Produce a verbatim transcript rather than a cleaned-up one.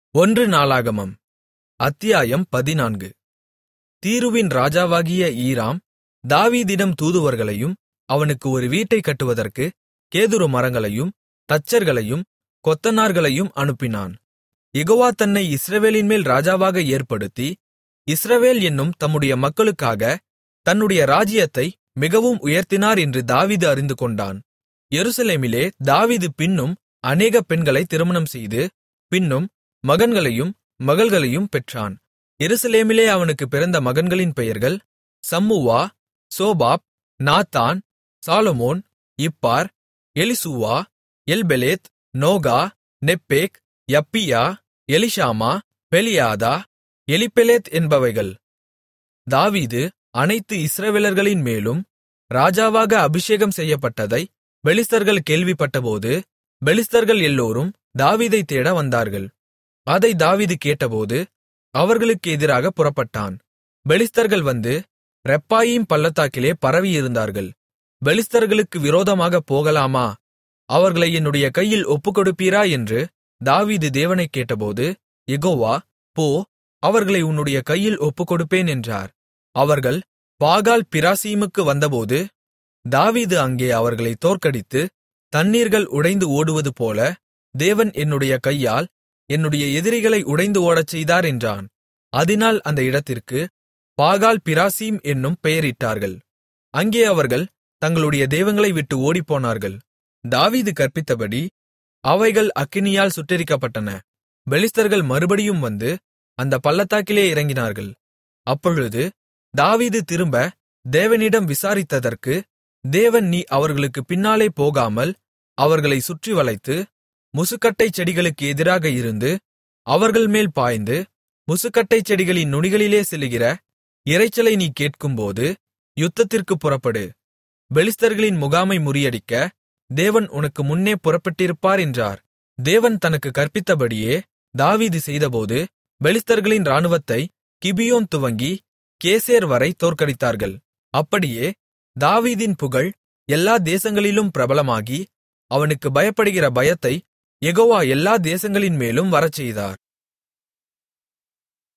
ஒன்று நாளாகமம் அத்தியாயம் பதினான்கு. தீருவின் ராஜாவாகிய ஈராம் தாவீதிடம் தூதுவர்களையும் அவனுக்கு ஒரு வீட்டைக் கட்டுவதற்கு கேதுரு மரங்களையும் தச்சர்களையும் கொத்தனார்களையும் அனுப்பினான். யெகோவா தன்னை இஸ்ரவேலின்மேல் ராஜாவாக ஏற்படுத்தி, இஸ்ரவேல் என்னும் தம்முடைய மக்களுக்காகத் தன்னுடைய ராஜ்ஜியத்தை மிகவும் உயர்த்தினார் என்று தாவீது அறிந்துகொண்டான். எருசலேமிலே தாவீது பின்னும் அநேக பெண்களைத் திருமணம் செய்து, பின்னும் மகன்களையும் மகள்களையும் பெற்றான். எருசலேமிலே அவனுக்குப் பிறந்த மகன்களின் பெயர்கள் Shammua, Shobab, Nathan, Solomon, Ibhar, Elishua, Elpelet, Nogah, Nepheg, Japhia, Elishama, Beeliada, Eliphelet என்பவைகள். தாவீது அனைத்து இஸ்ரவேலர்களின் மேலும் ராஜாவாக அபிஷேகம் செய்யப்பட்டதைப் பெலிஸ்தர்கள் கேள்விப்பட்டபோது, பெலிஸ்தர்கள் எல்லோரும் தாவீதைத் தேட வந்தார்கள். அதை தாவீது கேட்டபோது அவர்களுக்கு எதிராகப் புறப்பட்டான். பெலிஸ்தர்கள் வந்து ரெப்பாயீம் பள்ளத்தாக்கிலே பரவியிருந்தார்கள். பெலிஸ்தர்களுக்கு விரோதமாகப் போகலாமா? அவர்களை என்னுடைய கையில் ஒப்புக்கொடுப்பீரா என்று தாவீது தேவனைக் கேட்டபோது, யெகோவா, போ, அவர்களை உன்னுடைய கையில் ஒப்புக்கொடுப்பேன் என்றார். அவர்கள் பாகால் பிராசீமுக்கு வந்தபோது தாவீது அங்கே அவர்களைத் தோற்கடித்து, தண்ணீர்கள் உடைந்து ஓடுவதுபோல தேவன் என்னுடைய கையால் என்னுடைய எதிரிகளை உடைந்து ஓடச்செய்தார் என்றான். அதினால் அந்த இடத்திற்கு பாகால் பிராசீம் என்னும் பெயரிட்டார்கள். அங்கே அவர்கள் தங்களுடைய தெய்வங்களை விட்டு ஓடிப்போனார்கள். தாவீது கற்பித்தபடி அவைகள் அக்கினியால் சுட்டெரிக்கப்பட்டன. பெலிஸ்தர்கள் மறுபடியும் வந்து அந்த பள்ளத்தாக்கிலே இறங்கினார்கள். அப்பொழுது தாவீது திரும்ப தேவனிடம் விசாரித்ததற்கு, தேவன், நீ அவர்களுக்குப் பின்னாலே போகாமல் அவர்களைச் சுற்றி வளைத்து, முசுக்கட்டைச் செடிகளுக்கு எதிராக இருந்து அவர்கள்மேல் பாய்ந்து, முசுக்கட்டைச் செடிகளின் நுனிகளிலே செல்லுகிற இரைச்சலை நீ கேட்கும்போது யுத்தத்திற்குப் புறப்படு. பெலிஸ்தர்களின் முகாமை முறியடிக்க தேவன் உனக்கு முன்னே புறப்பட்டிருப்பார் என்றார். தேவன் தனக்கு கற்பித்தபடியே தாவீது செய்தபோது பெலிஸ்தர்களின் இராணுவத்தை கிபியோன் துவங்கி கேசேர் வரை தோற்கடித்தார்கள். அப்படியே தாவீதின் புகழ் எல்லா தேசங்களிலும் பிரபலமாகி, அவனுக்கு பயப்படுகிற பயத்தை யெகோவா எல்லா தேசங்களின் மேலும் வரச்செய்தார்.